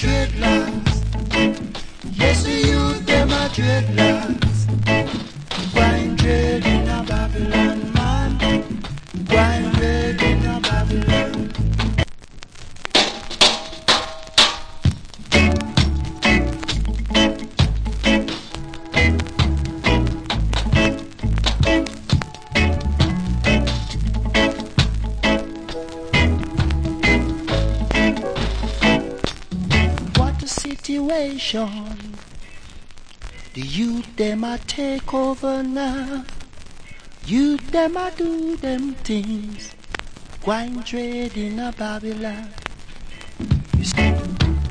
dreadlocks. Yes, the youth them a dreadlocks. Grind dread in a Babylon, man. Grind dread in a Babylon. What a situation. The youth them a take over now. Youth them a do them things. Grind trade in a Babylon. You see?